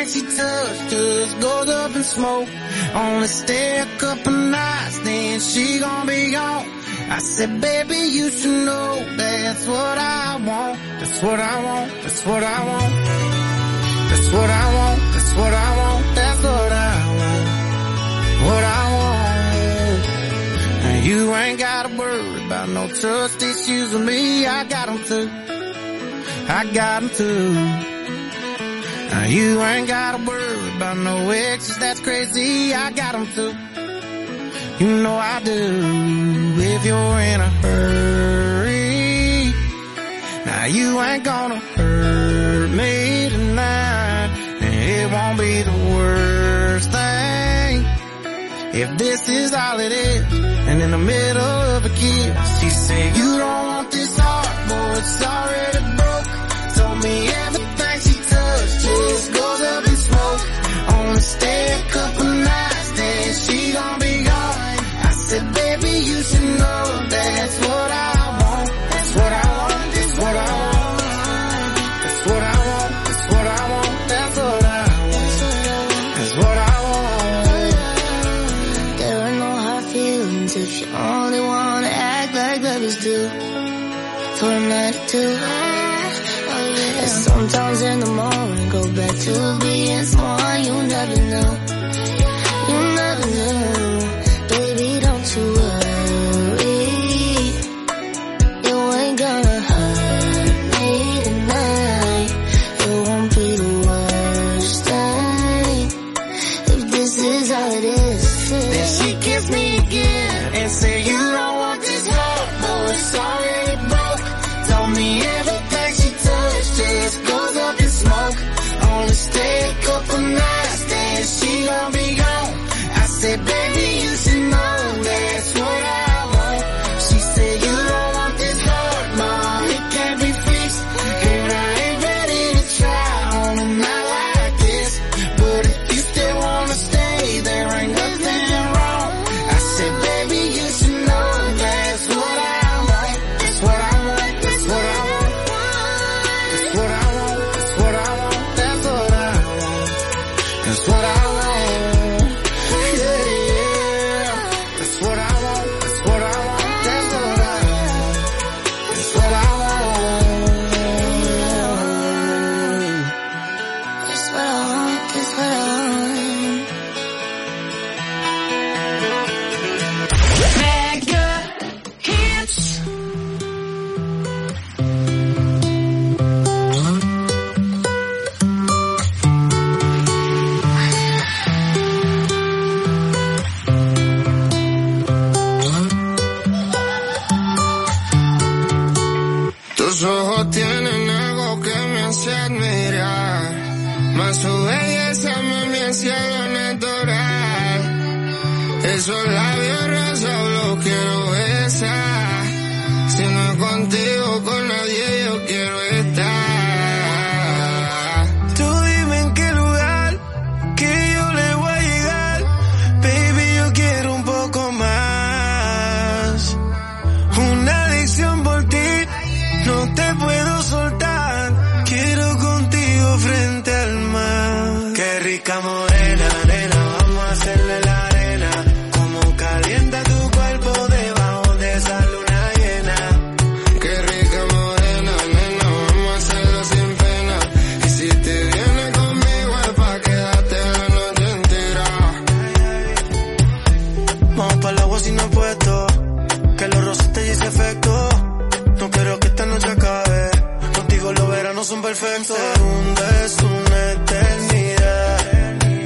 everything she touched just goes up in smoke. Only stay a couple nights, then she gon' be gone. I said, baby, you should know that's what I want. That's what I want. That's what I want. That's what I want. That's what I want. That's what I want. What I want. And you ain't gotta worry about no trust issues with me. I got them too. I got them too. Now you ain't gotta worry about no exes, that's crazy. I got them too. You know I do. If you're in a hurry, now you ain't gonna hurt me tonight. And it won't be the worst thing if this is all it is. And in the middle of a kiss, she said, you don't want this heart, boy, it's already broke. Told me everything she touched just goes up in smoke. Only stay a couple nights, then she gon' be gone. I said, baby, you should know that's what I want. That's what I want. That's what I want. That's what I want. That's what I want. That's what I want. That's what I want. There are no hard feelings if you only wanna act like lovers do. For a night or two. And sometimes in the morning go back to being someone you never knew. You never knew. Baby, don't you worry. You ain't gonna hurt me tonight. It won't be the worst thing if this is all it is. Then she kissed me again and said, you don't want this heart, boy, it's already broke. Told me everything she touched just goes up in smoke. Only stay a couple nights, then she gon' be gone. I said, baby, you should know that's what I want. She said, you don't want this heart, mom, it can't be fixed. And I ain't ready to try on a night like this. But if you still wanna stay, there ain't nothing wrong. I said, baby, you should know that's what I want. That's what I want. That's what I want. That's what I want. That's what I want. That's what I want. That's what I want. Yeah, yeah. That's what I want. That's what I want. That's what I want. That's what I want. That's what I want. That's what I want. Mega hits. Tus ojos tienen algo que me hace admirar, más su belleza me cielo natural. Esos labios rosas los quiero besar, si no es contigo con nadie yo quiero estar. Tú dime en qué lugar que yo le voy a llegar, baby yo quiero un poco más, una adicción por ti. No te puedo soltar, quiero contigo frente al mar. Qué rica morena, nena, vamos a hacerle la arena. Como calienta tu cuerpo debajo de esa luna llena. Qué rica morena, nena, vamos a hacerlo sin pena. Y si te vienes conmigo es pa' quedarte la noche entera. Vamos para el agua sin apuesto, que los rosas te hice efecto. No quiero que esta noche acabe, contigo los veranos son perfectos. Un segundo es una eternidad,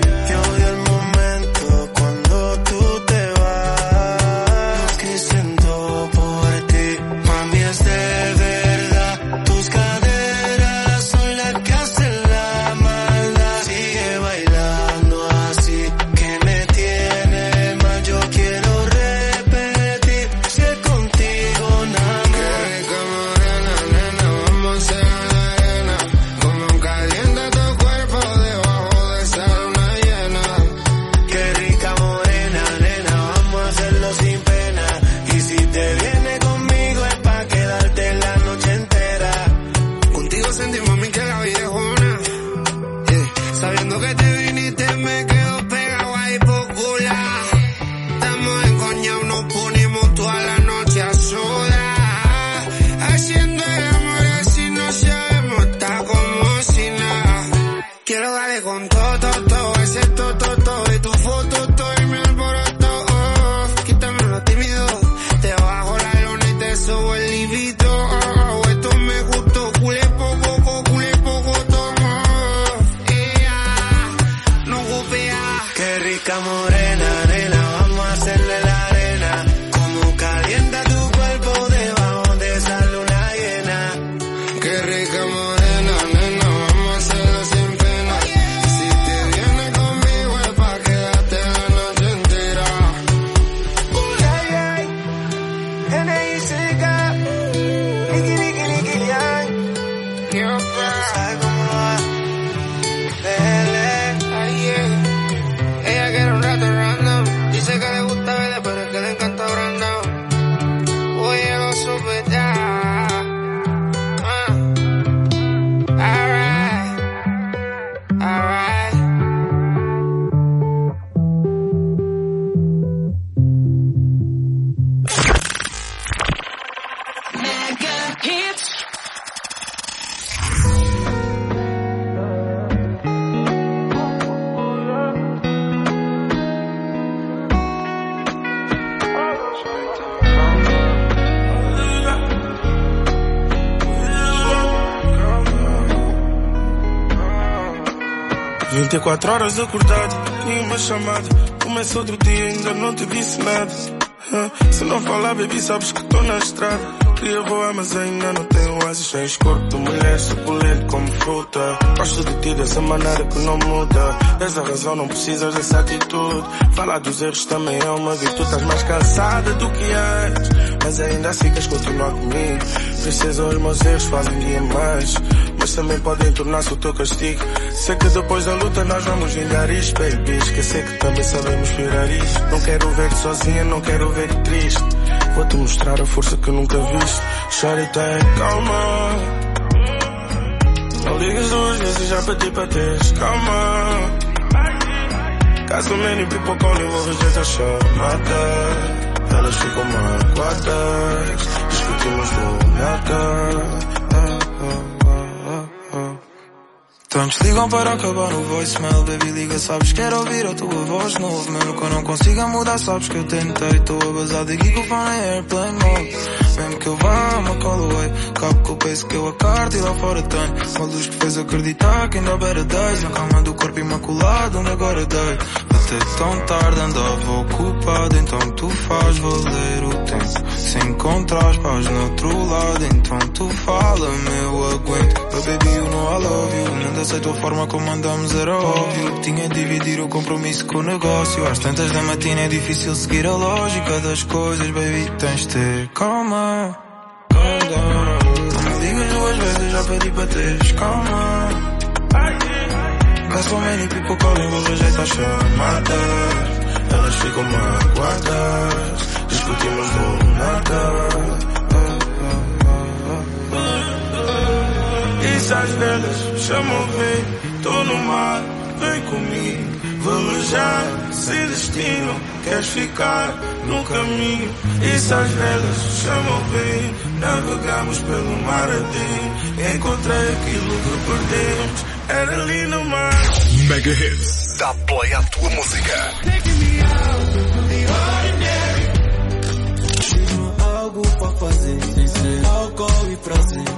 Sabiendo que te viniste me quedo pegado ahí por cular. Estamos encoñados, nos ponemos toda la noche a solas, haciendo el amor así no sabemos, está como si nada. Quiero darle con todo, ese todo, y tu foto, todo y mi alboroto. Quítame lo tímido, te bajo la lona y te subo el libido. Esto me gustó, culé poco, tomo. No gupea. Qué rica morena, nena, vamos a hacerle la arena. Como calienta tu cuerpo debajo de esa luna llena. Qué rica morena, nena, vamos a hacerlo sin pena. Si te vienes conmigo es pa' quedarte la noche entera. N.I.C.K. Nicky, yang. Quiero pasar como va. Ella quiere un rato random. Dice que le gusta verle, pero es que le encanta Brandon. Oye, lo supe ya. Alright. Mega hits. Vinte e 4 horas acordado, nenhuma chamada. Começa outro dia, ainda não te disse nada. Se não falar, baby, sabes que estou na estrada. Queria voar, mas ainda não tenho asas. Tens corpo de mulher, suculento como fruta. Gosto de ti dessa maneira que não muda. És a razão, não precisas dessa atitude. Falar dos erros também é uma virtude. Estás mais cansada do que antes, mas ainda assim queres continuar comigo. Princesa, os meus erros fazem dia mais, mas também podem tornar-se o teu castigo. Sei que depois da luta nós vamos vingar isto, baby. Esquecer que também sabemos virar isto. Não quero ver-te sozinha, não quero ver-te triste. Vou-te mostrar a força que nunca viste. Chora e tem calma. Não ligas 2 vezes, já pedi para teres calma. Got so many people calling, vou rejeitar a chamada. Elas ficam magoadas, discutimos do nada. Tantos ligam para acabar no voicemail. Baby, liga, sabes, quero ouvir a tua voz de novo. Mesmo que eu não consiga mudar, sabes que eu tentei. Estou a bazar daqui com o phone em airplane mode. Mesmo que eu vá, uma call away. Cabo com o peso que eu a carta e lá fora tenho uma luz que fez acreditar que ainda há better days. Na calma do corpo imaculado, onde agora dei. Até tão tarde andava ocupado, então tu faz valer o tempo. Se encontrares paz no outro lado, então tu fala-me, eu aguento. But baby, you know I love you. Não aceito a forma como andamos, era óbvio. Tinha de dividir o compromisso com o negócio. Às tantas da matina é difícil seguir a lógica das coisas, baby, tens de ter calma. Calm down. Não me ligas 2 vezes, já pedi para teres calma. Got so many people calling, vou rejeitar a chamada. Elas ficam magoadas, discutimos do nada. Isso às vezes chamam, vem, tô no mar, vem comigo. Velejar, sem destino, queres ficar no caminho. Isso às vezes chamam, vem, navegamos pelo mar adentro. Encontrei aquilo que perdemos, era ali no mar. Mega Hits, dá play à tua música. Tenho algo pra fazer, sem ser álcool e prazer.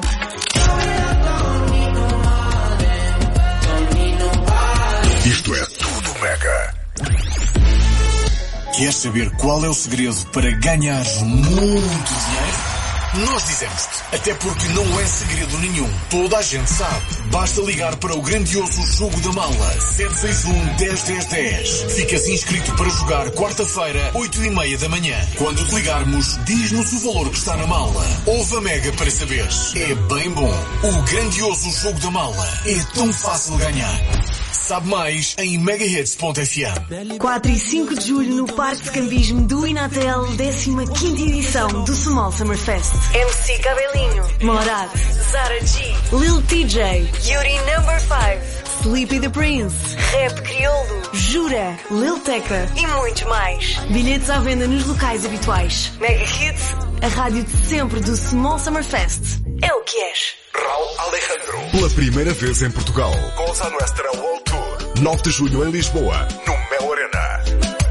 Isto é tudo Mega. Queres saber qual é o segredo para ganhar muito dinheiro? Nós dizemos-te, até porque não é segredo nenhum. Toda a gente sabe. Basta ligar para o grandioso Jogo da Mala 761-10-10-10. Ficas inscrito para jogar quarta-feira, 8h30 da manhã. Quando te ligarmos, diz-nos o valor que está na mala. Ouve a Mega para saberes. É bem bom. O grandioso Jogo da Mala é tão fácil de ganhar. Sabe mais em megahits.fm. 4 e 5 de julho no Parque de Cambismo do Inatel, 15ª edição do Small Summer Fest. MC Cabelinho, Morad, Zara G, Lil TJ, Yuri No. 5, Sleepy the Prince, Rap Crioulo, Jura, Lil Tecca e muitos mais. Bilhetes à venda nos locais habituais. Mega Hits, a rádio de sempre do Small Summer Fest. É o que és. Raul Alejandro. Pela primeira vez em Portugal. Cosa Nuestra World Tour. 9 de julho em Lisboa, no Mel Arena.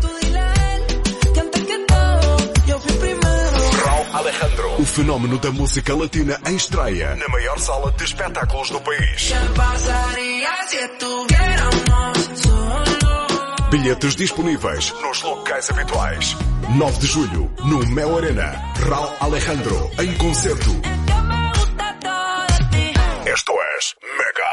Raul Alejandro. O fenómeno da música latina em estreia na maior sala de espetáculos do país. Bilhetes disponíveis nos locais habituais. 9 de julho, no Mel Arena. Raul Alejandro, em concerto. Esto es Mega.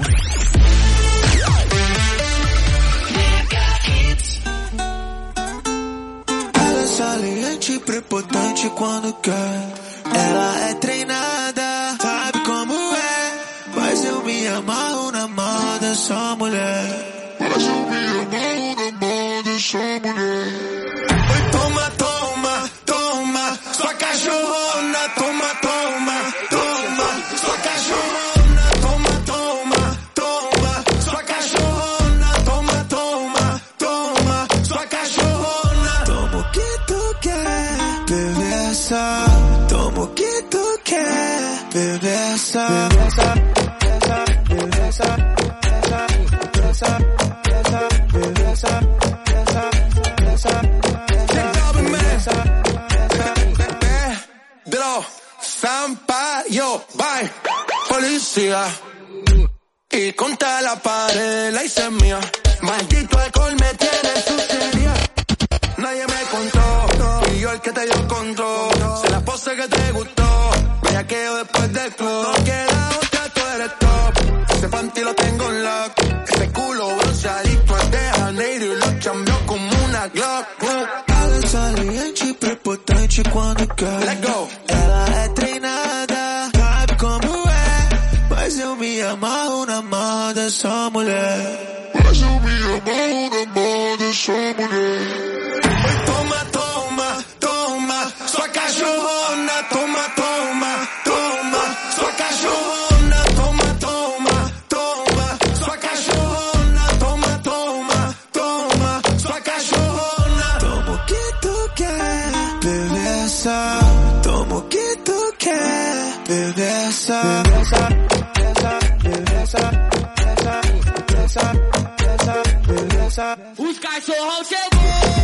Ela é saliente e prepotente quando quer. Ela é treinada, sabe como é. Mas eu me amarro na mão dessa mulher. Oi, toma, toma, toma, sua cachorrona, toma, toma, toma, sua cachorrona, toma, toma, toma, sua cachorrona, toma, toma, toma, sua cachorrona. Toma o que tu quer, perversa. Toma o que tu quer, perversa. Sampaio, bye, policía. Y contra la pared la hice mía. Maldito alcohol me tiene sucia. Nadie me contó, y yo el que te dio control. Se la pose que te gustó, bellaqueo después del club. No queda otra, tú eres top. Ese panty lo tengo en lock. Ese culo bronceadito es de Janeiro y lo chambeó como una Glock. Ela é saliente e prepotente quando quer. Let go. Ela é treinada, sabe como é. Mas eu me amarro na mão dessa mulher. Mas eu me amarro na mão dessa mulher. Toma, toma, toma, sua cachorrona, toma, toma, toma, sua cachorrona, toma, toma, toma, sua cachorrona, toma, toma, toma, sua cachorrona. Toma o que tu quer, perversa. Toma o que tu quer, perversa. Perversa, perversa, perversa, perversa, perversa, perversa. Os cachorrão chegou.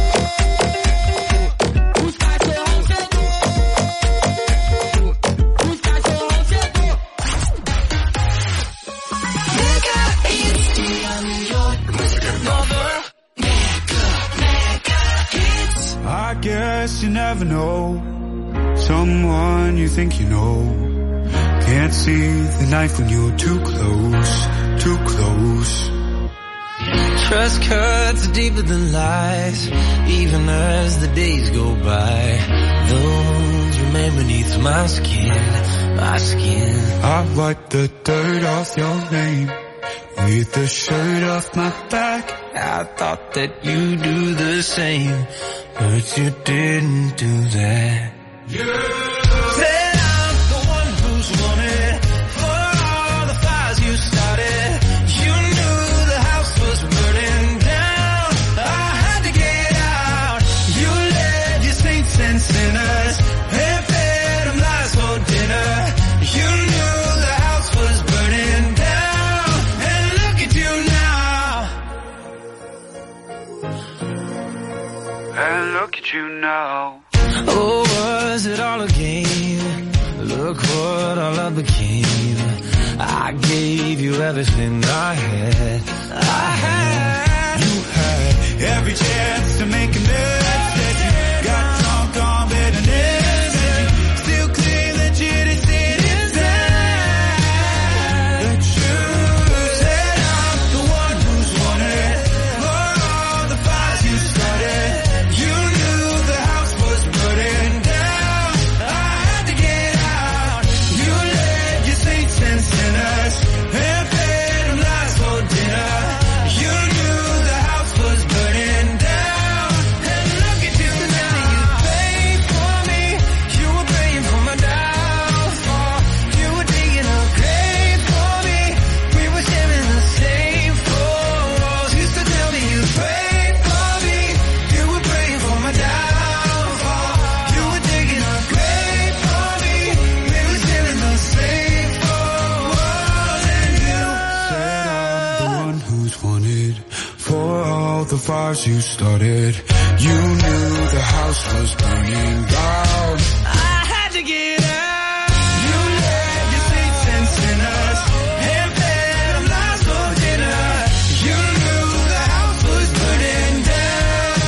I guess you never know someone you think you know. Can't see the knife when you're too close, too close. Trust cuts deeper than lies, even as the days go by. Those remain beneath my skin, my skin. I wipe the dirt off your name with the shirt off my back. I thought that you'd do the same, but you didn't do that. Said I'm the one who's wanted for all the fires you started. You knew the house was burning down. I had to get out. You led your saints and sinners and fed them lies for dinner. You knew the house was burning down, and look at you now. And look at you now. Oh, was it all a game? Look what all I became. I gave you everything I had. You had every chance to make amends. Said you got drunk on bitterness. Said you still claim that you didn't see it inside. The truth said I'm the one who's wanted for all the fires you started. You knew the house was burning down. I had to get out. You led your saints and sinners and fed them lies for dinner. You knew before all the fires you started. You knew the house was burning down. I had to get out. You left your saints and sinners and fed them lies for dinner. You knew the house was burning down.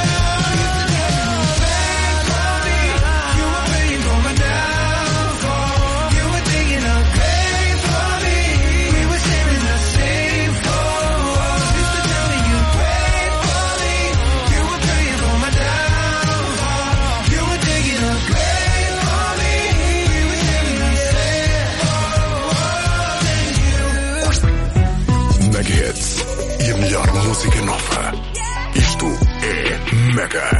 Back for me, you were praying for my downfall. You were thinking of grave for me. We were sharing the same floor. Sister, tell me you prayed for me. You were praying for my downfall. You were thinking of grave for me. We were sharing the same floor. Mega Hits e a melhor música nova. Isto é Mega.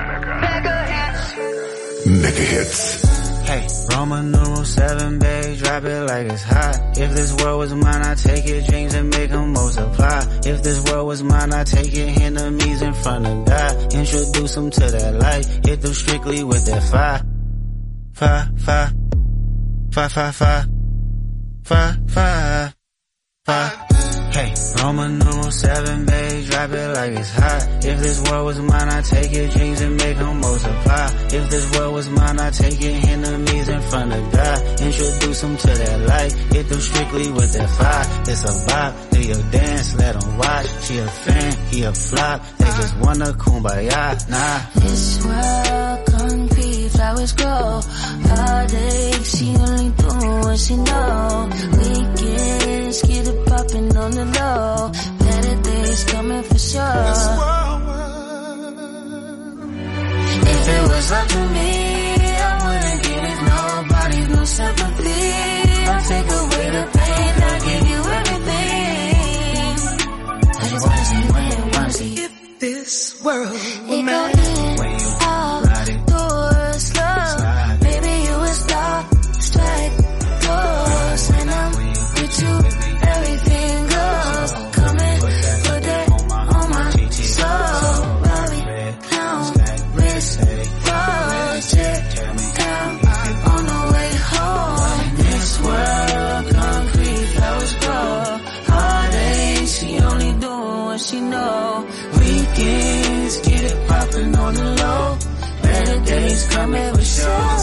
Mega Hits. Hey, Roman numeral 7, babe, drop it like it's hot. If this world was mine, I'd take your dreams and make them multiply. If this world was mine, I'd take your enemies in front of God. Introduce them to that light, hit them strictly with that fire. Fire, fire, fire, fire, fire, fire, fire, fire. Hey, Roman numeral 7, babe, drop it like it's hot. If this world was mine, I'd take your dreams and make them multiply. If this world was mine, I'd take your enemies in front of God. Introduce them to that light, hit them strictly with that fire. It's a bop, do your dance, let them watch. She a fan, he a flop, they just wanna kumbaya, nah. This world concrete, flowers grow. Heartache, she only do what she know. Weekends, get it poppin' on the low. Better days coming for sure. If it was up to me, I wouldn't give it nobody, no sympathy. I'll take away the pain, I'll give you everything. I just wanna see when you wanna see. If this world were It mine, go in, out, doors, slow. Maybe you would stop, strike, close. And I'm with you, everything goes. Come and put that on my soul. Bobby, count, wrist, project, count, on the way home. This world, concrete, flowers grow. Heartache, she only doing what she know. Weekends, get it poppin' on the low. Better days coming for sure.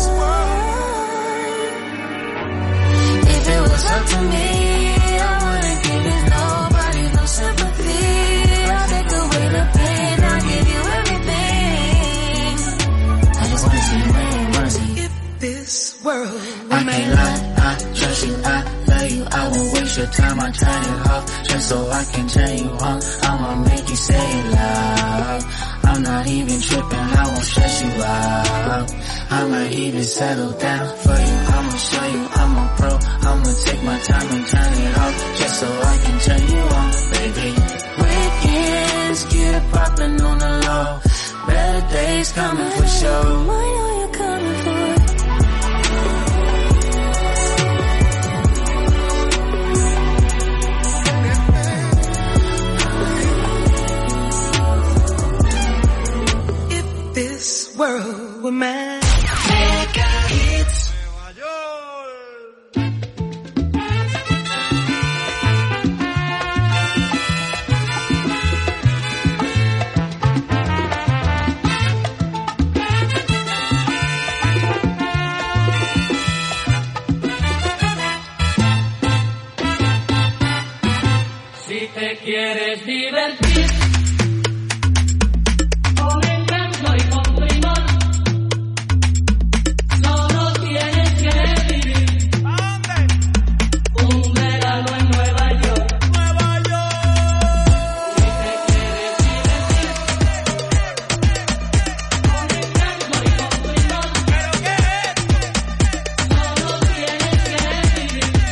If it was up to me, I wouldn't give it nobody, no sympathy. I'll take away the pain, I'll give you everything. I just wanna see when you wanna see. if this world I were can't mine, lie, I trust you, I love you, I won't waste your time, I turn it off, just so I can turn you on, I'ma make you say it loud, I'm not even tripping, I won't stress you out, I'ma even settle down for you, I'ma show you I'm a pro, I'ma take my time and turn it off, just so I can turn you on, baby. Weekends, get it poppin' on the low, better days coming for sure. I know you're coming for it. if this world were mine. Mega Hits. Si te quieres divertir, con encanto y con primor, solo tienes que vivir un verano en Nueva York. Si te quieres divertir, con encanto y con primor, solo tienes que vivir un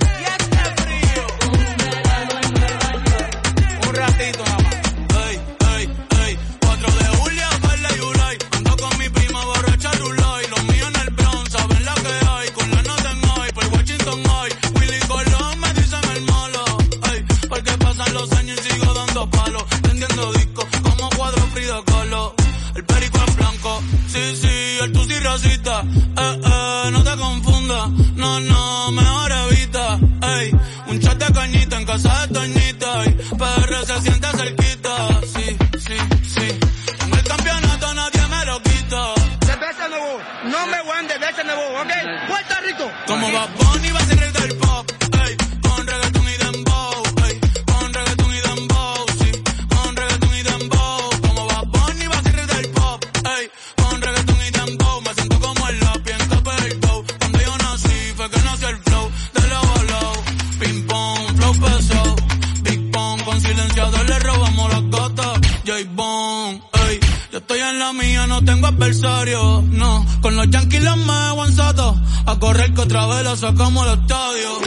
verano en Nueva York. Un ratito nada más. Ey, ey, ey. 4 de julio, Carla y Ulay. Ando con mi prima borracha Rulay. Los míos en el Bronx, saben la que hay. Con la nota en hoy, por Washington hoy. Willy Colón me dicen el malo. Ey, porque pasan los años y sigo dando palos. Vendiendo discos como cuadro Frida Kahlo. El perico es blanco. Sí, sí, el tusi racista. No te confundas. No, no, mejor evita. Ey, un chat de cañita en casa de Toñita. Ey, PR se siente cerquita. Sí, sí, sí. En el campeonato nadie me lo quita. Cerveza nuevo, no me voy de vete nuevo, ¿ok? Puerto Rico. Como Bad Bunny va a ser el del pop, ey, con reggaetón y dembow, ey, con reggaetón y dembow, sí, con reggaetón y dembow. Como Bad Bunny va a ser el del pop, ey, con reggaetón y dembow. Me siento como el lápiz en Capelco. Cuando yo nací fue que nació el flow de lado a lado. Ping pong, flow pesado, Big Pong, con silenciador le robamos las gatas. J-Bone, ey, yo estoy en la mía, no tengo adversario, no. Con los Yankees los me en Soto, a correr que otra vez la sacamos al estadio.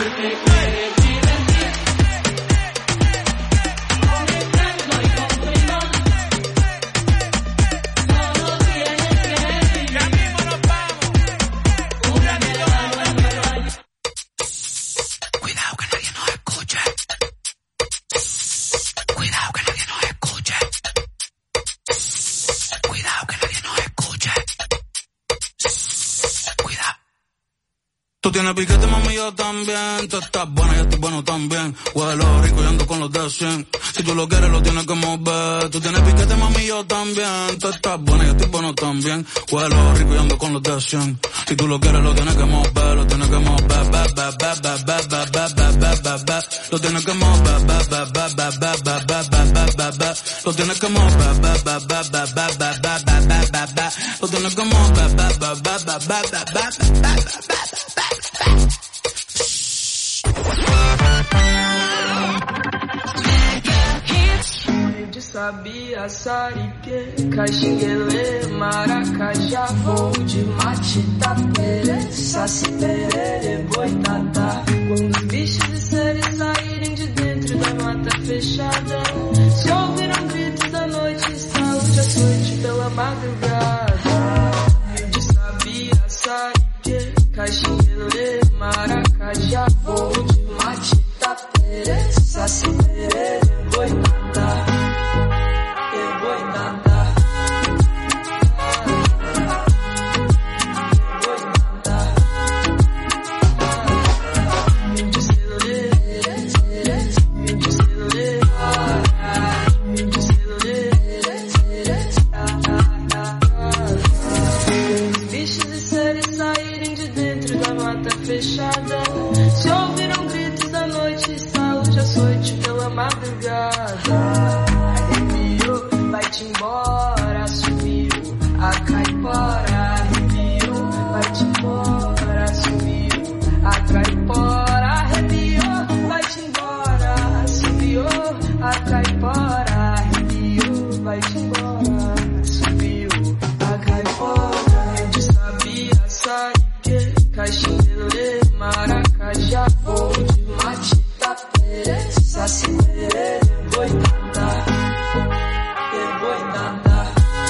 Cuidado que nadie nos escuche. Cuidado que nadie nos escuche. Cuidado que nadie nos escuche. Cuidado. Tú tienes piquete, mami, yo también. Tú estás buena, yo estoy bueno también. Huelo rico y ando con los de 100. Si tú lo quieres, lo tienes que mover. Tú tienes piquete, mami, yo también. Tú estás buena, yo estoy bueno también. Huelo rico y ando con los de 100. Si tú lo quieres, lo tienes que mover. Lo tienes que mover. Lo tienes que mover. Lo tienes que mover. Lo tienes que De sabia, sarique, caxinguelê, maracajá, voo de mate, tapere, saci, perere, boitatá. Quando os bichos de série saírem de dentro da mata fechada, se ouviram gritos da noite, saúde açoite pela madrugada. De sabia, sarique, caxinguelê, maracajá, voo de mate, tapere, saci, perere, boitatá. Fechada, se ouviram gritos da noite, saúde açoite pela madrugada. Arrepiou, vai-te embora, sumiu a caipora. Arrepiou, vai-te embora, sumiu a caipora. Arrepiou, vai-te embora, sumiu a caipora. Arrepiou, vai-te embora, sumiu a caipora. De sabia, sabe caxinguelê, maracajá, voo de mate, tapere, saci, perere, boitatá, boitatá.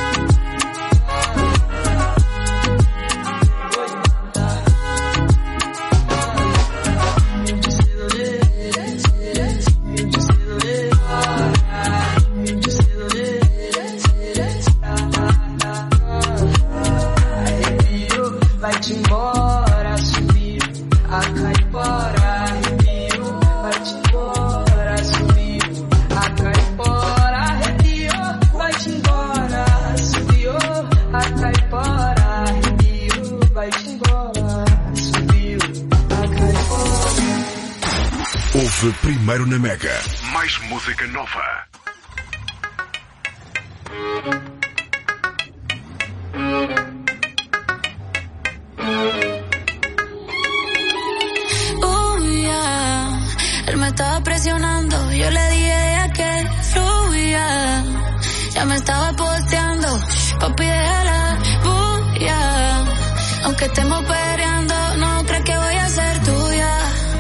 Vai-te embora, sumiu a caipora. Arrepiou, vai-te embora, sumiu a caipora. Arrepiou, vai-te embora, sumiu a caipora. Arrepiou, vai-te embora, sumiu a caipora. Ouve primeiro na Mega. Mais música nova. Él me estaba presionando, yo le dije que fluya. Ya me estaba posteando, papi déjala bulla. Aunque estemos peleando, no crees que voy a ser tuya.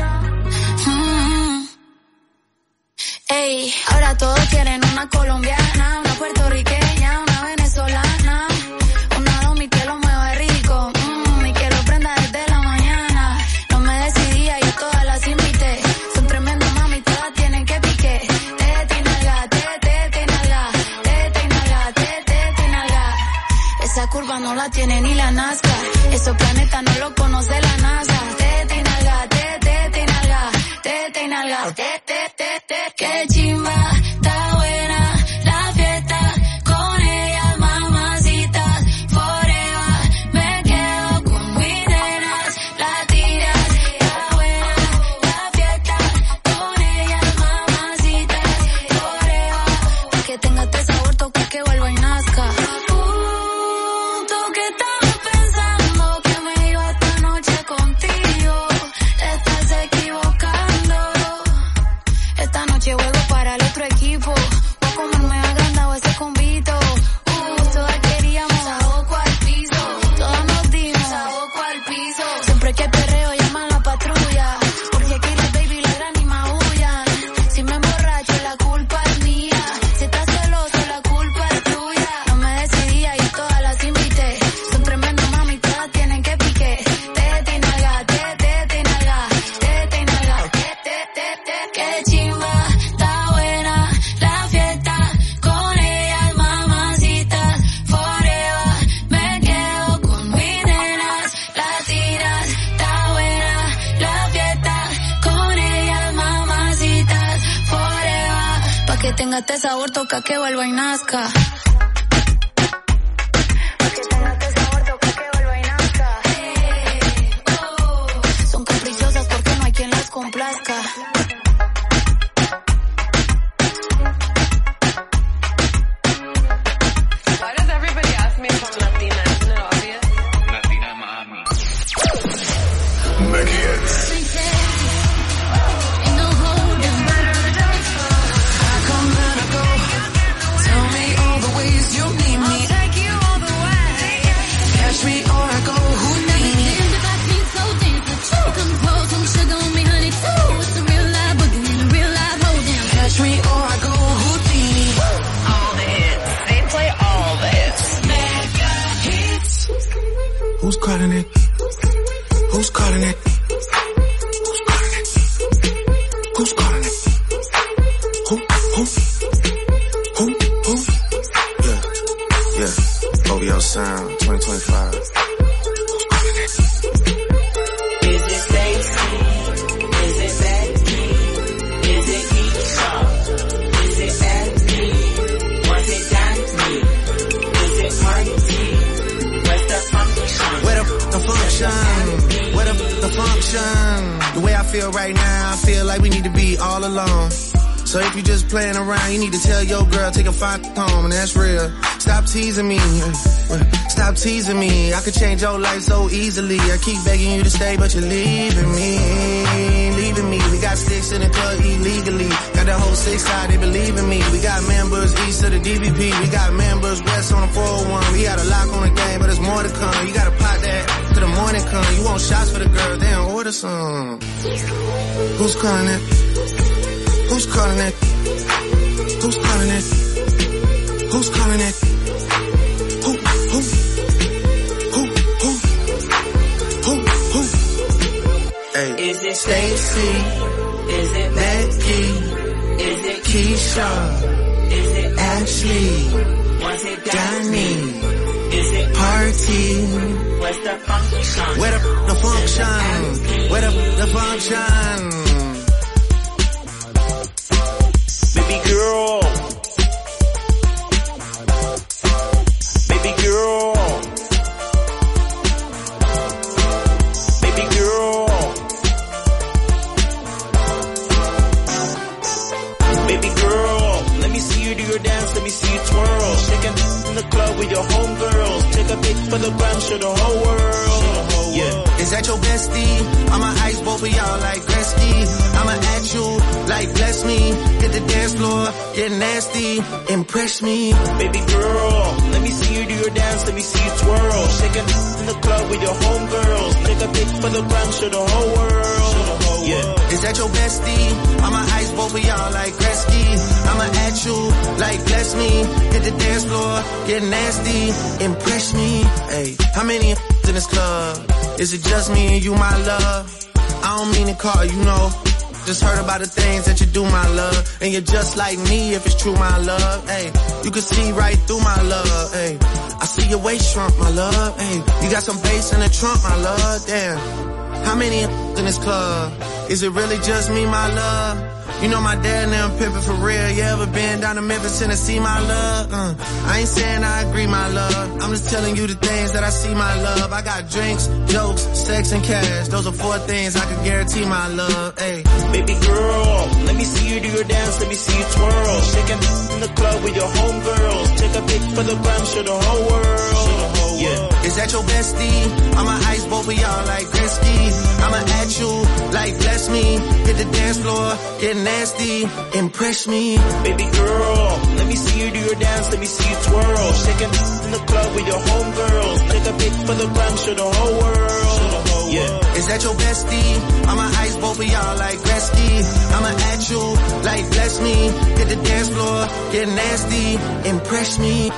Ey, ahora todos quieren una colombiana, una puertorriqueña, una venezolana, una domi que lo mueve rico, y que lo prenda desde la mañana. No me decidía, yo todas las invité. Son tremendas mami, todas tienen que pique. Tete y nalga, tete y nalga, tete y nalga, tete y nalga. Esa curva no la tiene ni la Nazca, esos planetas no lo conoce la NASA. Tete y nalga, tete y nalga, tete y nalga. nalga. Que chimba, está buena la fiesta. Con ellas, mamacitas, forever. Me quedo con mis nenas, latinas. Está buena la fiesta. Con ellas, mamacitas, forever. Pa' que tenga este sabor, toca que vuelva y nazca. ¿Tú qué estabas pensando? Que me iba esta noche contigo. Te estás equivocando. Esta noche juego para el otro equipo. Voy a comerme agrandado ese convito. Todas queríamos saboco al piso. Todas nos dimos saboco al piso. Siempre que perreo llaman a la patrulla. Porque aquí las baby la gran y maullan. Si me emborracho la culpa es mía. Si estás celoso la culpa es tuya. No me decidía y todas las invité. Son tremendas mami, todas tienen que pique. Tete y nalga, tete y nalga, tete y nalga, que chimba, está buena la fiesta. Con ellas, mamacitas, forever. Me quedo con mis nenas, latinas. Está buena la fiesta. Con ellas, mamacitas, forever. Pa' que tenga este sabor, toca que vuelva y nazca. Son caprichosas porque no hay quien las complazca. Why does everybody ask me if I'm Latina? Isn't it obvious? Latina mami. Mega Hits. Tell me all the ways you need me. I'll take you all the way. Catch me or I go, who need me? Come close, some sugar on me, honey, too. It's a real life boogie and a real life holding. Catch me or I go, Houdini. All the hits. They play all the hits. Mega hits. Who's calling it? Who's calling it? Who's calling it? Who's calling it? Who? Yeah. OVO Sound 2025. Who's calling it? Is it Stacy? Is it Becky? Is it Keisha? Is it Andy? Was it Danny? Is it Marty? Where's the function? Where the function? Where the function? The way I feel right now, I feel like we need to be all alone. So if you just playing around, you need to tell your girl, take a fine home, and that's real. Stop teasing me. Stop teasing me. I could change your life so easily. I keep begging you to stay, but you're leaving me. Leaving me. We got sticks in the club illegally. Got the whole 6 side, they believe in me. We got members east of the DVP. We got members west on the 401. We got a lock on the game, but there's more to come. You gotta pot that till the morning come. You want shots for the girl, then order some. Who's calling it? Who's calling it? Who's calling it? Who's calling it? Who? Hey. Is it Stacy? Is it Becky? Is it Keisha? Is it Ashley? Was it Danny? Is it Party? Where's the function? Where the function? Where the function? Baby girl. Baby girl. Baby girl. Baby girl. Let me see you do your dance, let me see you twirl. Shaking in the club with your homegirls. Take a pic for the gram, show the whole world. Yeah. Is that your bestie? I'ma ice both of y'all like Gretzky. I'ma at you like bless me. Hit the dance floor, get nasty, impress me. Baby girl, let me see you do your dance, let me see you twirl. Shaking in the club with your homegirls. Take a pic for the gram, show the whole world. Yeah. Is that your bestie? I'ma ice both of y'all like Gretzky. I'ma at you like bless me. Hit the dance floor, get nasty, impress me. Hey, how many in this club? Is it just me and you, my love? I don't mean to call you, know. Just heard about the things that you do, my love. And you're just like me if it's true, my love. Hey, you can see right through my love. Hey, I see your waist shrunk, my love. Hey, you got some bass in the trunk, my love. Damn, how many in this club? Is it really just me, my love? You know my dad and them pimpin' for real. You ever been down to Memphis, Tennessee, my love? I ain't saying I agree, my love. I'm just telling you the things that I see, my love. I got drinks, jokes, sex, and cash. Those are 4 things I can guarantee, my love. Hey, baby girl, let me see you do your dance, let me see you twirl. Shaking in the club with your homegirls. Take a pic for the gram, show the whole world. Yeah. Is that your bestie? I'ma ice both of y'all like Gretzky. I'ma at you like bless me. Hit the dance floor, get nasty, impress me. Baby girl, let me see you do your dance, let me see you twirl. Shaking in the club with your homegirls. Take a pic for the gram, show the whole world. Yeah. Is that your bestie? I'ma ice both of y'all like Gretzky. I'ma at you like bless me. Hit the dance floor, get nasty, impress me.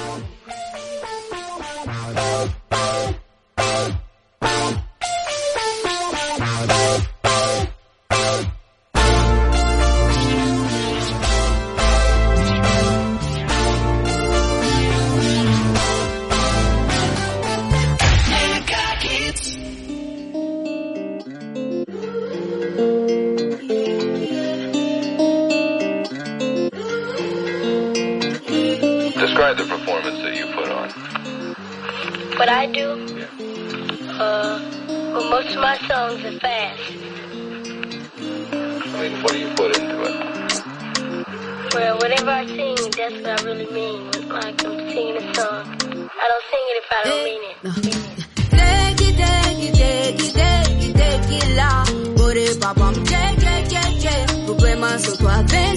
Describe the performance that you put on. What I do? Well, most of my songs are fast. I mean, what do you put into it? Well, whatever I sing, that's what I really mean. Like I'm singing a song. I don't sing it if I don't mean it. Take it lá. Bore babam, problema só tua vez,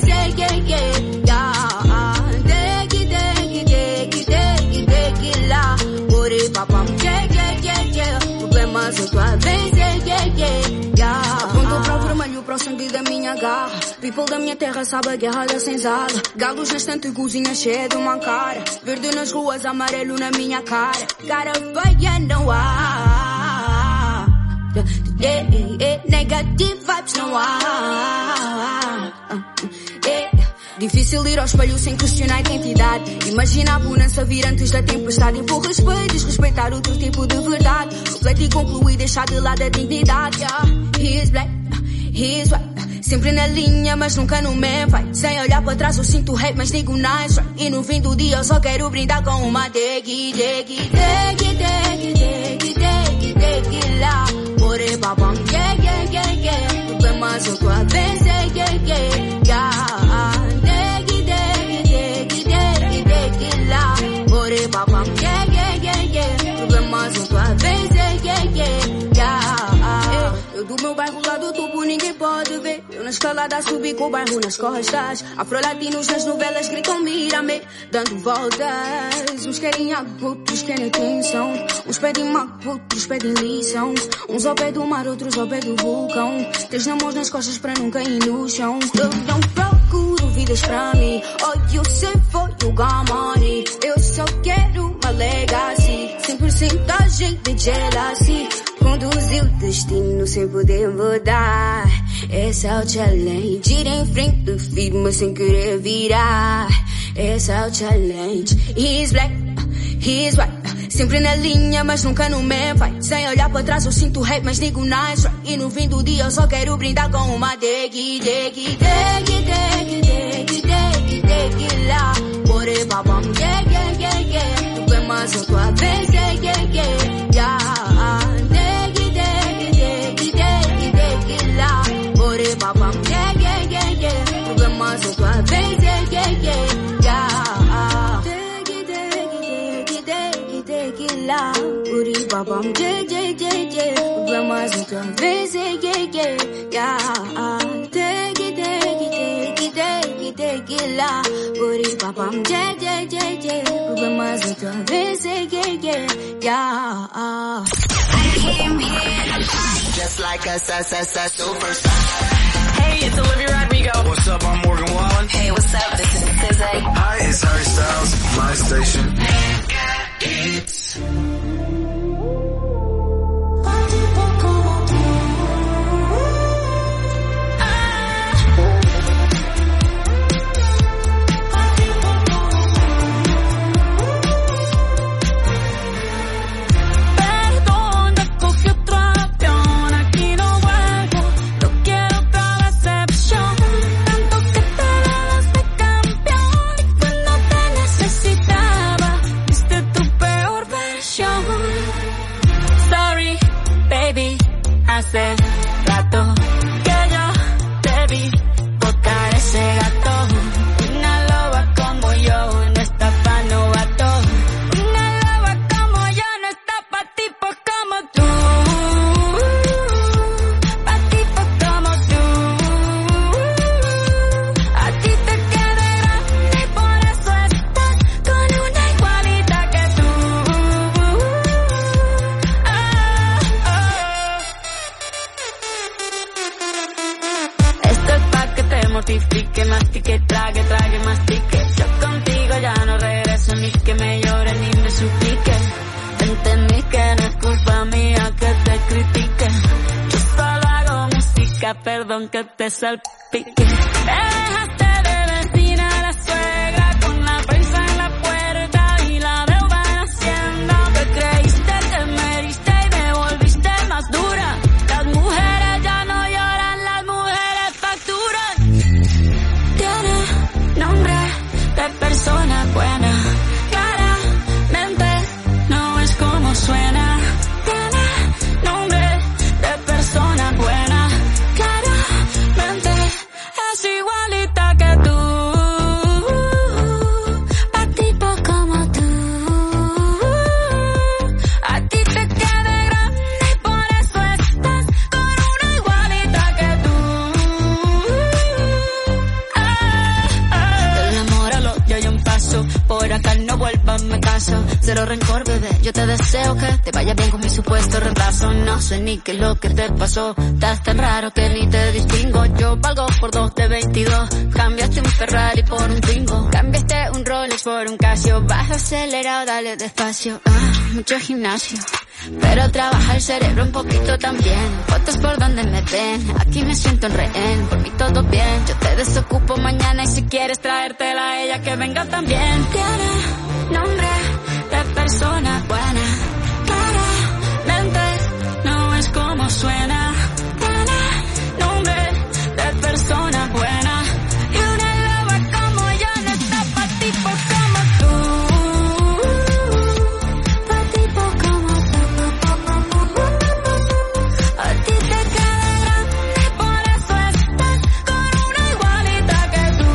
Apontou para o vermelho, para o sangue da minha garra. People da minha terra sabe a guerra da senzala. Galos na estante, cozinha cheia de uma cara. Verde nas ruas, amarelo na minha cara. Cara feia não há. Negative vibes não há. Difícil ir ao espelho sem questionar a identidade. Imagina a bonança vir antes da tempestade. Impor respeito, desrespeitar outro tipo de verdade. Refletir, concluir, deixar de lado a dignidade. He is black, he is white. Sempre na linha, mas nunca no man fight. Sem olhar para trás eu sinto hate, mas digo nice right. E no fim do dia eu só quero brindar com uma degui lá. Bore babam, problemas eu tô a vencer, Bore babam, problemas eu tô a vencer, Eu do meu bairro lá do topo ninguém pode ver. Eu na escalada subi com o bairro nas costas. Afrolatinos nas novelas gritam mira-me, dando voltas. Uns querem água, outros querem atenção. Uns pedem mago, outros pedem lição. Uns ao pé do mar, outros ao pé do vulcão. 3 na mãos nas costas pra não cair no chão. Eu não procuro vidas pra mim. All you say for you got money. Eu só quero uma legacy. 100% de jealousy. Conduzir o destino sem poder mudar. Esse é o challenge. Ir em frente, firme sem querer virar. Esse é o challenge. He's black, he's white. Sempre na linha, mas nunca no man fight. Sem olhar para trás eu sinto hate, mas digo nice right. E no fim do dia eu só quero brindar com uma degui lá. Bore babam, problemas eu tô a vencer, Bore babam, problemas eu tô a vencer, lá. Bore babam, problemas eu tô a vencer, lá. Bore babam, problemas eu tô a vencer, Just like a superstar. Hey, it's Olivia Rodrigo. What's up? I'm Morgan Wallen. Hey, what's up? This is Kizzy. Hi, it's Harry Styles. My station. It's Perdona, cogí otro avión, aquí no vuelvo. No quiero perdón que te salpique. Me dejaste de vecina a la suegra con la prensa en la puerta y la deuda en Hacienda. Te creíste que me heriste y me volviste más dura. Las mujeres ya no lloran, las mujeres facturan. Tiene nombre de persona buena, claramente no es como suena. Tiene nombre de persona buena, claramente es igualita que tú. Pa' tipo como tú, a ti te queda grande y por eso estás con una igualita que tú. Del amor al odio hay un paso, por acá no vuelvas, me caso. Cero rencor, bebé, yo te deseo que te vaya bien con mi supuesto reemplazo. No sé ni qué es lo que te pasó, estás tan raro que ni te distingo. Yo valgo por 2 de 22, cambiaste un Ferrari por un Twingo, cambiaste un Rolex por un Casio. Baja acelerado, dale despacio. Mucho gimnasio, pero trabaja el cerebro un poquito también. Fotos por donde me ven, aquí me siento en rehén. Por mí todo bien, yo te desocupo mañana y si quieres traértela a ella que venga también. Tiene nombre de persona buena, claramente no es como suena. Tiene nombre de persona buena y una loba como yo no está pa' tipos como tú. Pa' tipos como tú. A ti te queda grande y por eso estás con una igualita que tú.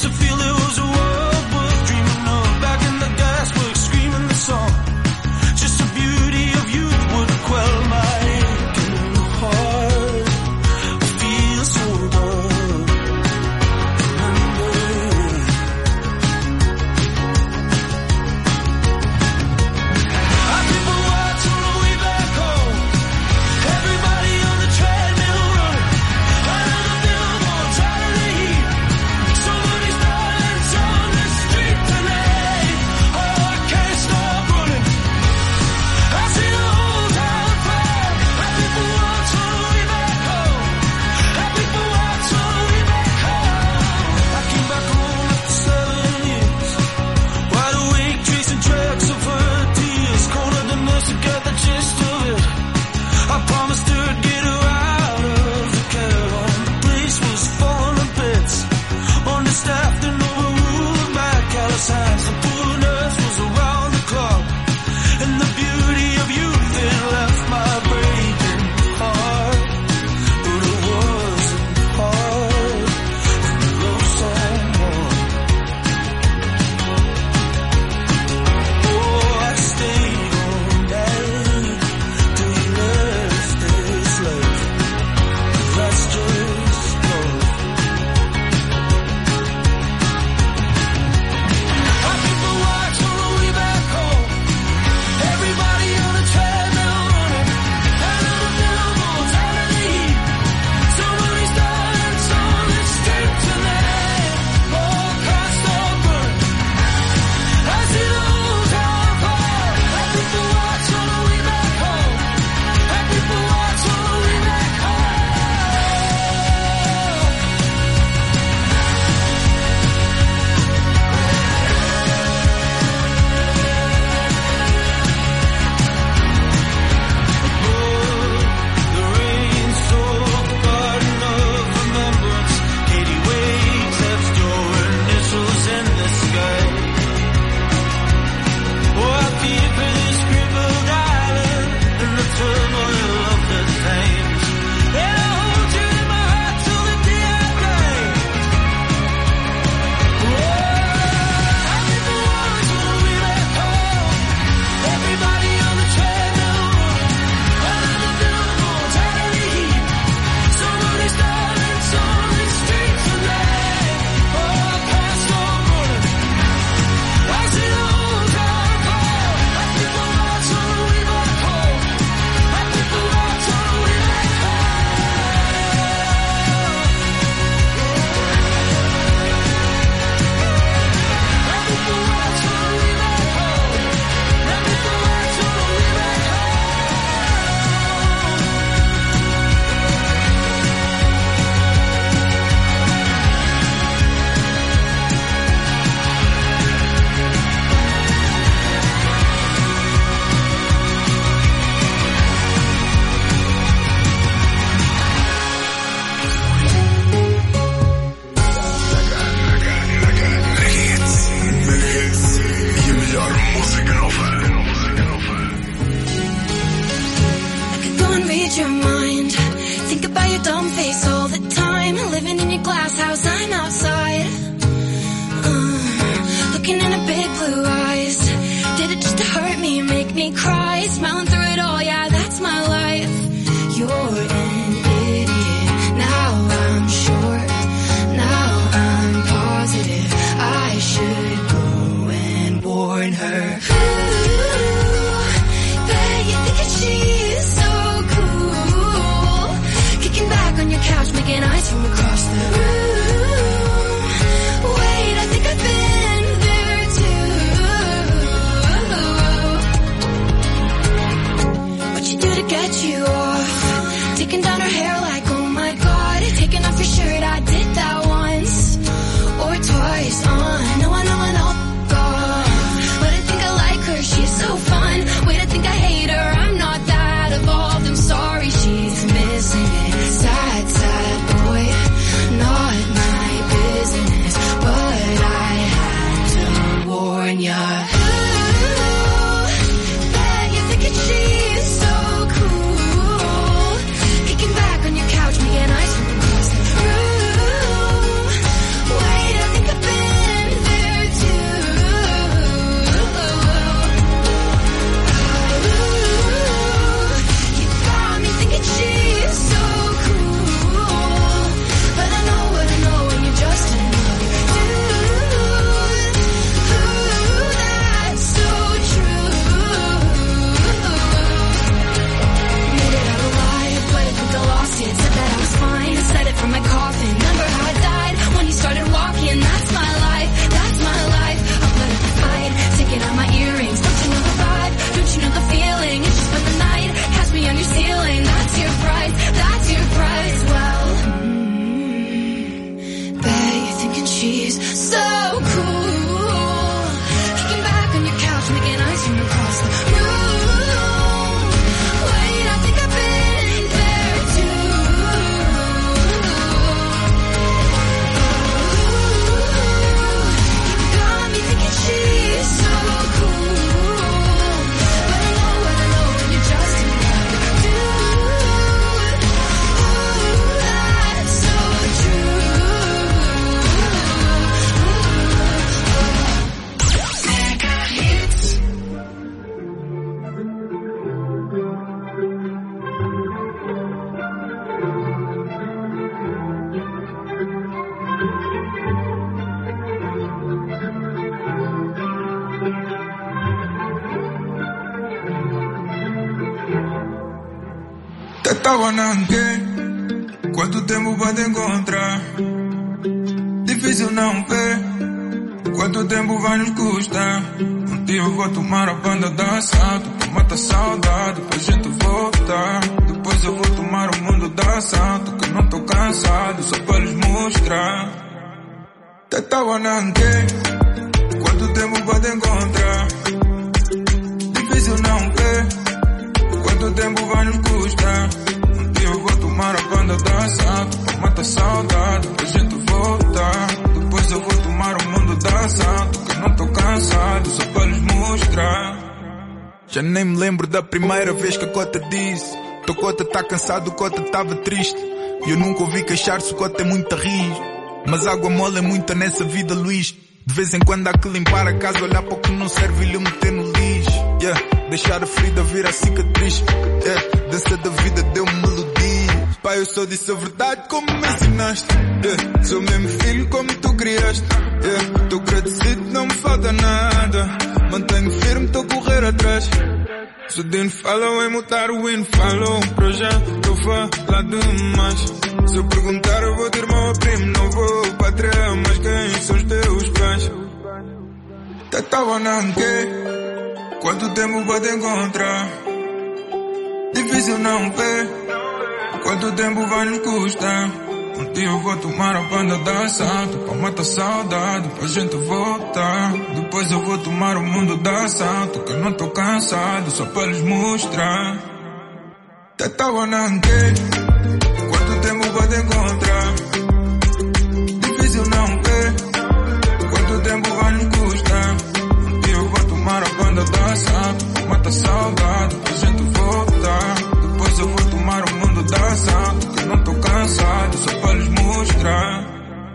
to feel it was a world worth dreaming of. Back in the gasworks, screaming the song. Just the beauty of youth would quell my aching heart. I feel so done. Our people watch on the way back home. Everybody on the treadmill running. Another billboard, tired of the heat. Somebody's violence on the street tonight. Oh, I can't stop running. I see the whole town crowd. Our people watch on the way back home. Our people watch on the way back home. I came back home after 7 years. Wide awake, tracing tracks of her tears. Cornered the nurse to get the gist of it. I promised her I'd get her out of the care home. The place was falling to bits. Understaffed and overruled by callous hands. The poor nurse was around the clock. And the beauty of youth, it left my breaking heart. But it wasn't hard to love someone. Oh, I stayed all night till you left this life. That's just love. Our people watch on the way back home. Everybody on the treadmill running. Another billboard, tired of the heat. Somebody's dance on the street tonight. Oh, I can't stop running. I see the whole town crowd. Our people watch on the way back home. Our people watch on the way back home. The rain soaked the garden of remembrance. Katie waves, left your initials in the sky. Oh, I picture this crippled island in the turmoil of the Thames. And I hold you in my heart till the day I die. Our people watch on the way back home. Everybody on the treadmill running. Another billboard, tired of the heat. Somebody's dance on the street tonight. Oh, I can't stop running. I see the whole town crowd. Our people watch on the way back home. Our people watch on the way back E a melhor música nova. I could go and read your mind. Think about your dumb face all the time. Living in your glass house, I'm outside. Looking in her big blue eyes. Did it just to hurt me, make me cry? Smiling through it all, yeah, that's my life. You're an idiot. Now I'm sure. Now I'm positive. I should go and warn her. Ooh, bet you think that she's so cool. Kicking back on your couch, making eyes from across the room. Wait, I think I've been there too. so cool. Kicking back on your couch, making ice cream across the room. Wait, I think I've been there too. Got me thinking she's so cool. But I know when you're just in love with you. That's so true. Mega hits. Te estaba nanque, quanto tempo pra te encontrar? Difícil não ver, quanto tempo vai nos custar? Um dia eu vou tomar a banda da assalto, pra matar saudade, pra gente voltar. Depois eu vou tomar o mundo da assalto, que eu não tô cansado, só pra lhes mostrar. Te estava nanque, quanto tempo pra te encontrar? Difícil não ver, quanto tempo vai nos custar? Um dia eu vou tomar a banda da assalto, pra matar saudade, pra gente voltar. Depois eu vou tomar o mundo da assalto, que eu não tô cansado, só pra lhes mostrar. Já nem me lembro da primeira vez que a cota disse: teu cota tá cansado, o cota tava triste. E eu nunca ouvi queixar-se, o cota é muita raiz. Mas água mole é muita nessa vida, Luís. De vez em quando há que limpar a casa, olhar para o que não serve e lhe meter no lixo. Yeah, deixar a ferida virar cicatriz. Yeah, dança da vida deu-me melodia. Pai, eu só disse a verdade como me ensinaste. Yeah, sou mesmo filho como tu criaste. Yeah, tô agradecido, não me falta nada. Mantenho firme, tô a correr atrás. Se o didn't follow em mutar o follow. Para já tô falar demais. Se eu perguntar eu vou ter irmão ou primo. Não vou pátria, mas quem são os teus pais? Te estava nanque, quanto tempo pra te encontrar? Difícil não ver, quanto tempo vai nos custar? Um dia eu vou tomar a banda da assalto, pra matar saudade, pra gente voltar. Depois eu vou tomar o mundo da assalto, que eu não tô cansado, só pra lhes mostrar. Te estava nanque, quanto tempo pra te encontrar? Difícil não ver, quanto tempo vai nos custar? Um dia eu vou tomar a banda da assalto, pra matar saudade, pra gente voltar. Depois eu vou tomar o mundo da assalto, que eu não tô cansado, só pra lhes mostrar.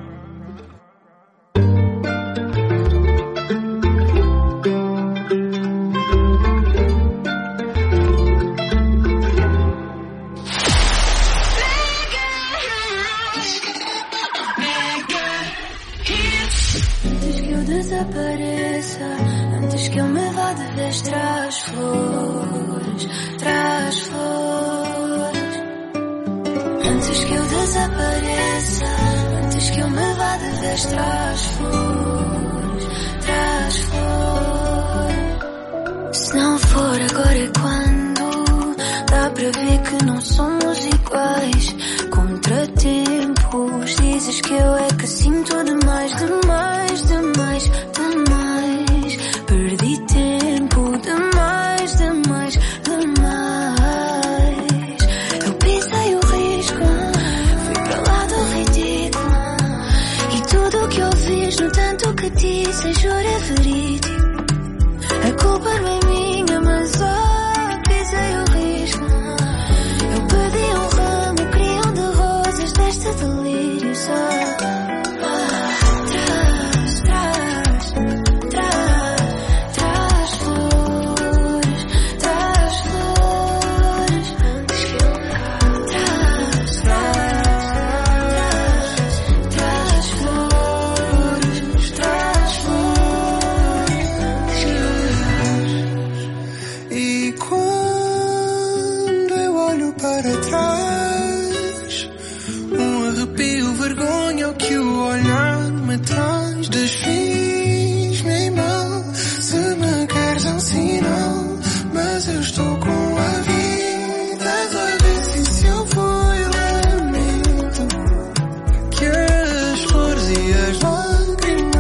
Antes que eu desapareça, antes que eu me vá de vez, traz flores, traz flores. Antes que eu desapareça, antes que eu me vá de vez, traz flores, traz flores. Se não for agora é quando, dá para ver que não somos iguais. Contratempos, dizes que eu é que sinto demais, demais, demais, demais. Perdi tempo, demais, demais, demais. Eu pisei o risco, fui para lá do ridículo. E tudo o que eu fiz, no tanto que disse, juro é verídico. A culpa não é minha, mas pisei o risco. Eu pedi um ramo, queria um de rosas deste delírio só. Traz, traz, traz, traz flores, traz flores. Antes que eu me vá, traz, traz, traz flores, traz flores. Antes que eu me vá. E quando eu olho para trás, um arrepio, vergonha, o que o olhar me traz. Desfiz-me em mão, se me queres é um sinal, mas eu estou com a vida a ver se eu fui lamento que as flores e as lágrimas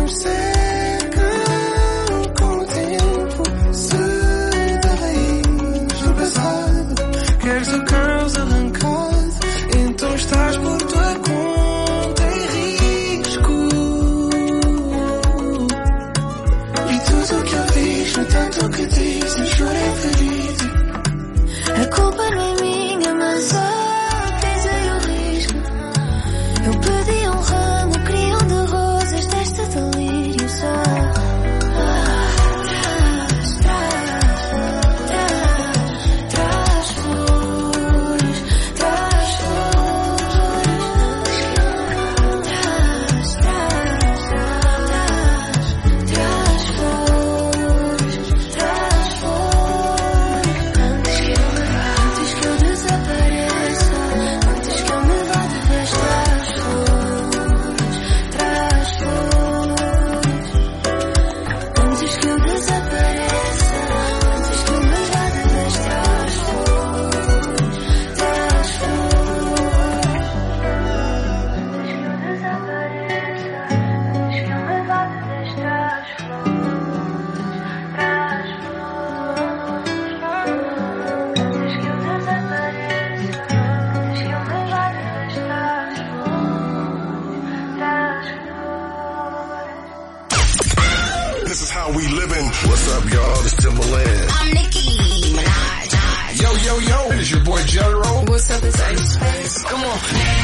This is how we living. What's up, y'all? It's Timbaland. I'm Nicki Minaj. Yo, yo, yo. It is your boy Jero. What's up, it's Ice Spice. Come on.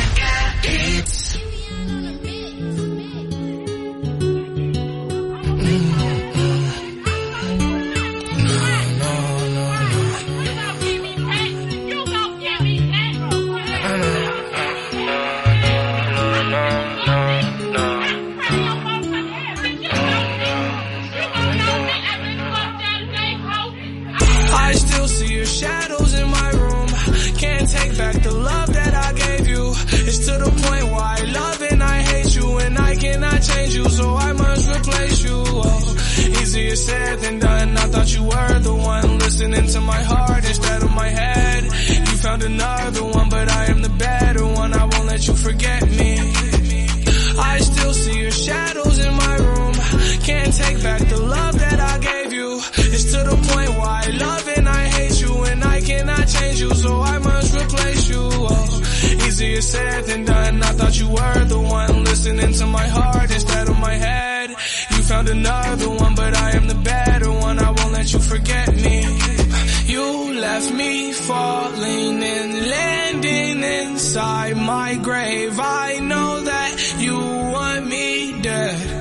I still see your shadows in my room. Can't take back the love that I gave you. It's to the point where I love and I hate you, and I cannot change you, so I must replace you. Oh, easier said than done. I thought you were the one listening to my heart instead of my head. You found another one, but I am the better one. I won't let you forget me. I still see your shadows in my room. Can't take back the love that I gave you. It's to the point where I love and I hate you, and I cannot change you, so I must replace you. Oh, easier said than done. I thought you were the one listening to my heart instead of my head. You found another one, but I am the better one. I won't let you forget me. You left me falling and landing inside my grave. I know that you want me dead.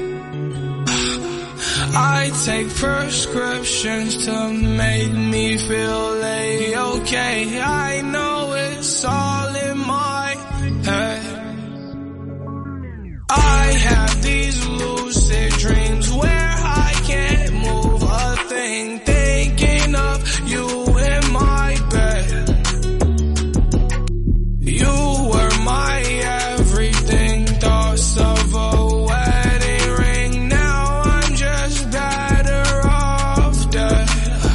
I take prescriptions to make me feel A-okay. I know it's all in my head. I have these lucid dreams where I can't move a thing, thinking of you in my bed. You were my everything, thoughts of a wedding ring. Now I'm just better off dead.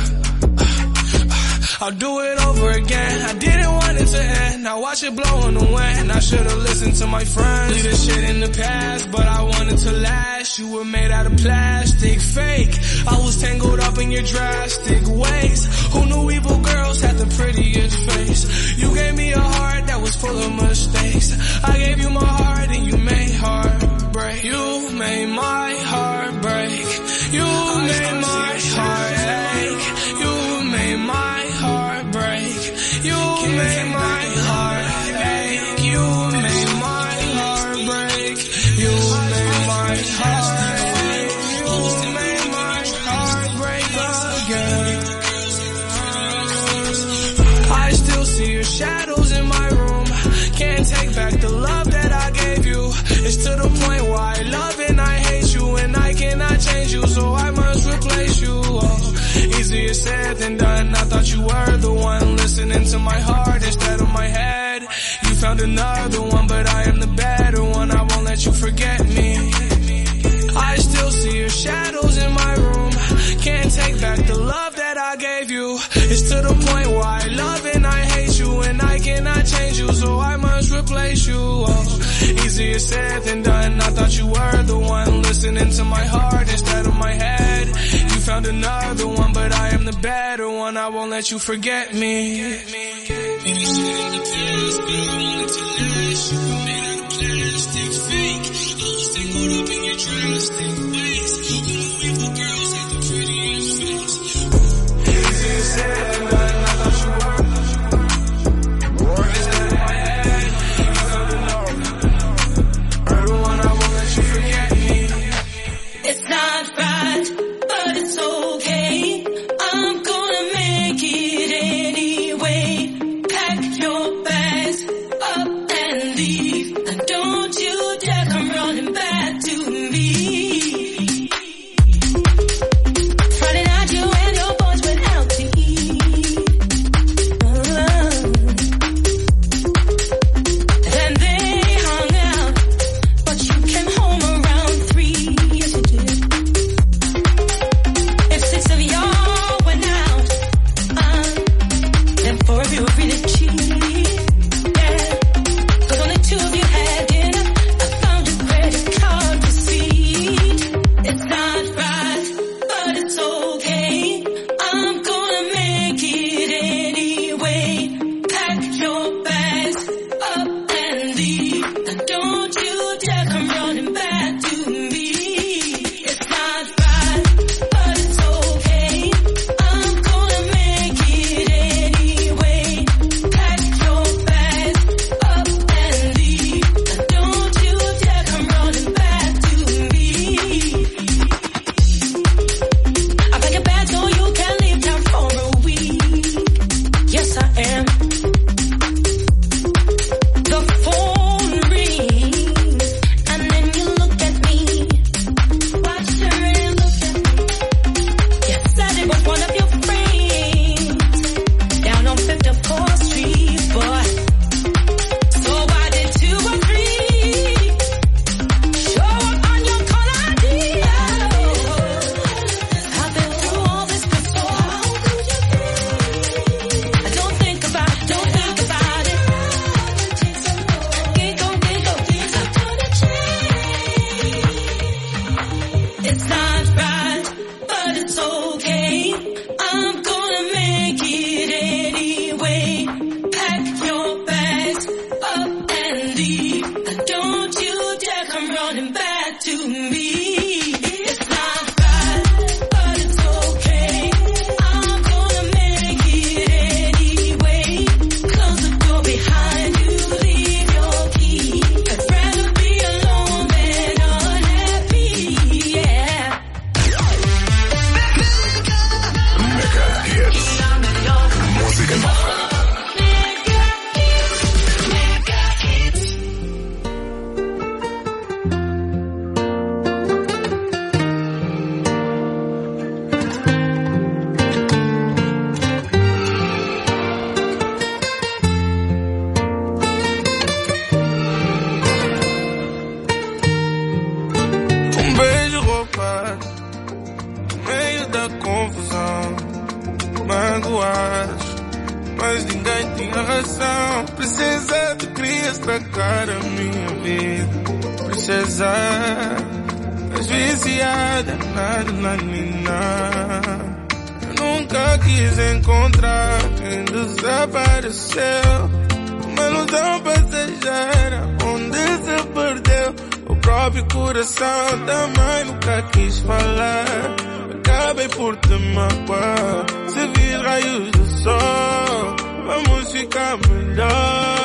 I'll do it over again. I didn't want it to end. Now watch it blow in the wind. I should've listened to my friends. Leave this shit in the past, but I wanted to last. You were made out of plastic, fake. I was tangled up in your drastic ways. Who knew evil girls had the prettiest face? You gave me a heart that was full of mistakes. I gave you my heart and you made heartbreak. You made my heart break. You made my heart ache. You made my heart break. You made my heart ache. You made my heart break. You made my heart ache. You made my heart break again. I still see your shadows in my room. Can't take back the love that I gave you. It's to the point where I love and I hate you, and I cannot change you, so I must replace you. Oh, easier said than done. I thought you were the one listening to my heart instead of my head. You found another one, but I am the better one. I won't let you forget me. I still see your shadows in my room. Can't take back the love that I gave you. It's to the point where I love and I hate you, and I cannot change you, so I must replace you. Oh, easier said than done. I thought you were the one listening to my heart instead of my head. You found another one, but I am the better one. I won't let you forget me. It's not right, but it's okay. I'm gonna make it anyway. Pack your bags up and leave, and don't you dare come running back to me. It's not right, but it's okay. I'm gonna make it anyway. Pack your bags up and leave. And don't you dare come running back to me. It's not right, but it's okay. I'm gonna make it anyway. Close the door behind you, leave your key. I'd rather be alone than unhappy, yeah. Mega Hits. Música nova. Um beijo roubado no meio da confusão, magoados, mas ninguém tinha razão. Princesa, tu querias estragar a minha vida. Princesa, és viciada na adrenalina. Eu nunca quis encontrar quem desapareceu. Uma ilusão passageira onde se perdeu. O próprio coração também nunca quis falar. Acabei por te magoar. Se vir raios do sol, vamos ficar melhor.